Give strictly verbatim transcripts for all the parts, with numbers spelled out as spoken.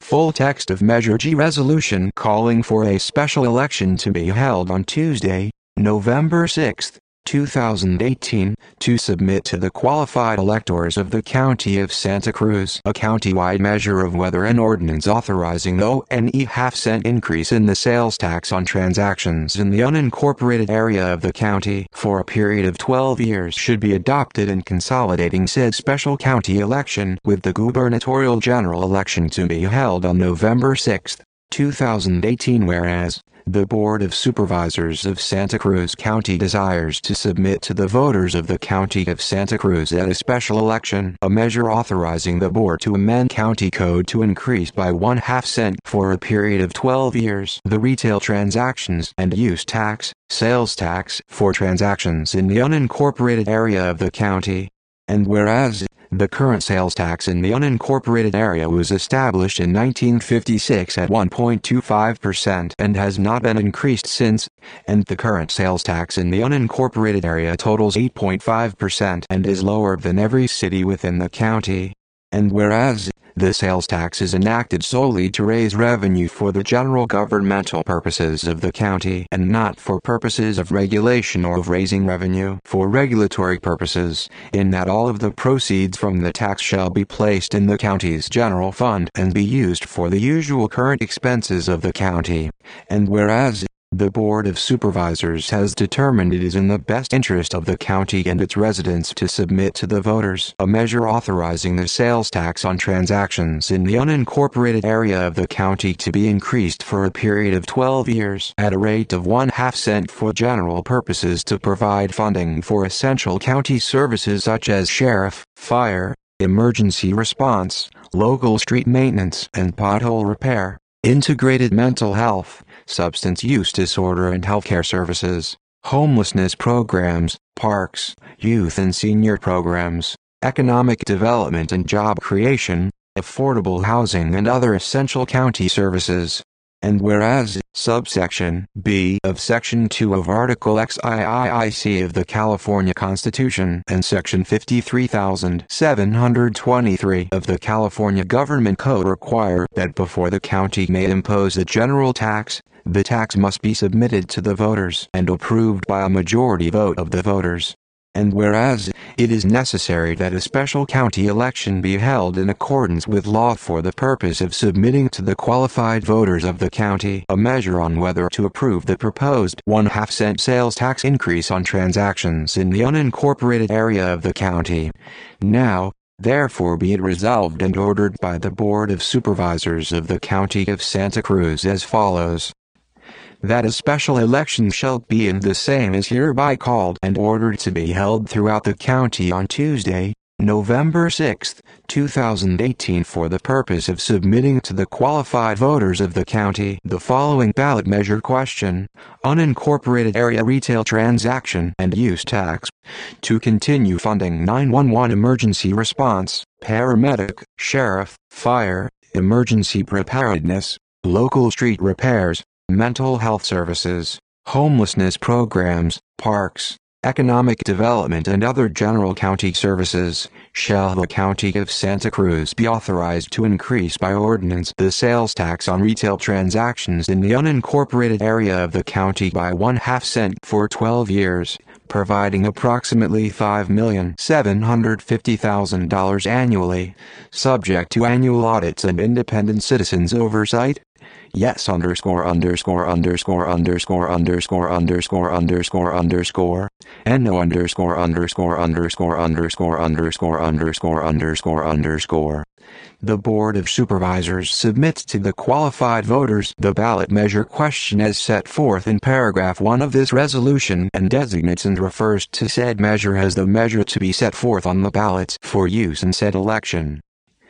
full text of Measure G resolution calling for a special election to be held on Tuesday, November sixth, two thousand eighteen, to submit to the qualified electors of the County of Santa Cruz a countywide measure of whether an ordinance authorizing the one half cent increase in the sales tax on transactions in the unincorporated area of the county for a period of twelve years should be adopted and consolidating said special county election with the gubernatorial general election to be held on November sixth, two thousand eighteen. Whereas the Board of Supervisors of Santa Cruz County desires to submit to the voters of the County of Santa Cruz at a special election a measure authorizing the board to amend county code to increase by one half cent for a period of twelve years the retail transactions and use tax, sales tax for transactions in the unincorporated area of the county. And whereas the current sales tax in the unincorporated area was established in nineteen fifty-six at one point two five percent and has not been increased since, and the current sales tax in the unincorporated area totals eight point five percent and is lower than every city within the county. And whereas the sales tax is enacted solely to raise revenue for the general governmental purposes of the county and not for purposes of regulation or of raising revenue for regulatory purposes, in that all of the proceeds from the tax shall be placed in the county's general fund and be used for the usual current expenses of the county. And whereas the Board of Supervisors has determined it is in the best interest of the county and its residents to submit to the voters a measure authorizing the sales tax on transactions in the unincorporated area of the county to be increased for a period of twelve years at a rate of one half cent for general purposes to provide funding for essential county services such as sheriff, fire, emergency response, local street maintenance and pothole repair, integrated mental health, substance use disorder and healthcare services, homelessness programs, parks, youth and senior programs, economic development and job creation, affordable housing and other essential county services. And whereas, subsection B of Section two of Article X I I I C of the California Constitution and Section fifty-three thousand seven hundred twenty-three of the California Government Code require that before the county may impose a general tax, the tax must be submitted to the voters and approved by a majority vote of the voters. And whereas, it is necessary that a special county election be held in accordance with law for the purpose of submitting to the qualified voters of the county a measure on whether to approve the proposed one half cent sales tax increase on transactions in the unincorporated area of the county. Now, therefore be it resolved and ordered by the Board of Supervisors of the County of Santa Cruz as follows: that a special election shall be and the same is hereby called and ordered to be held throughout the county on Tuesday, November sixth, two thousand eighteen for the purpose of submitting to the qualified voters of the county the following ballot measure question: unincorporated area retail transaction and use tax, to continue funding nine one one emergency response, paramedic, sheriff, fire, emergency preparedness, local street repairs, mental health services, homelessness programs, parks, economic development and other general county services. Shall the County of Santa Cruz be authorized to increase by ordinance the sales tax on retail transactions in the unincorporated area of the county by one half cent for twelve years, providing approximately five million seven hundred fifty thousand dollars annually, subject to annual audits and independent citizens' oversight? Yes underscore underscore underscore underscore underscore underscore underscore underscore and no underscore underscore underscore underscore underscore underscore underscore underscore. The Board of Supervisors submits to the qualified voters the ballot measure question as set forth in paragraph one of this resolution and designates and refers to said measure as the measure to be set forth on the ballots for use in said election.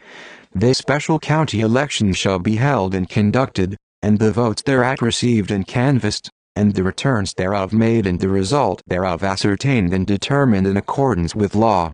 This special county election shall be held and conducted, and the votes thereat received and canvassed, and the returns thereof made and the result thereof ascertained and determined in accordance with law.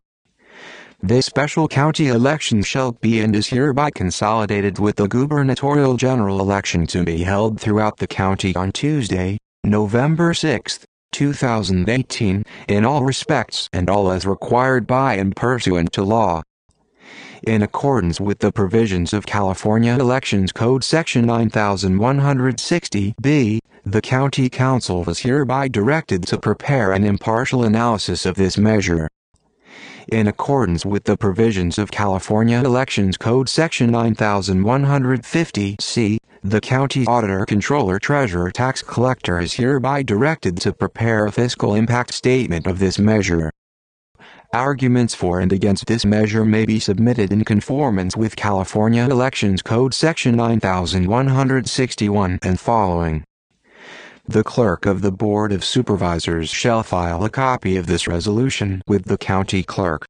This special county election shall be and is hereby consolidated with the gubernatorial general election to be held throughout the county on Tuesday, November sixth, two thousand eighteen, in all respects and all as required by and pursuant to law. In accordance with the provisions of California Elections Code Section nine thousand one hundred sixty B, the County Council is hereby directed to prepare an impartial analysis of this measure. In accordance with the provisions of California Elections Code Section nine thousand one hundred fifty C, the County Auditor, Controller, Treasurer, Tax Collector is hereby directed to prepare a fiscal impact statement of this measure. Arguments for and against this measure may be submitted in conformance with California Elections Code Section nine thousand one hundred sixty-one and following. The Clerk of the Board of Supervisors shall file a copy of this resolution with the County Clerk.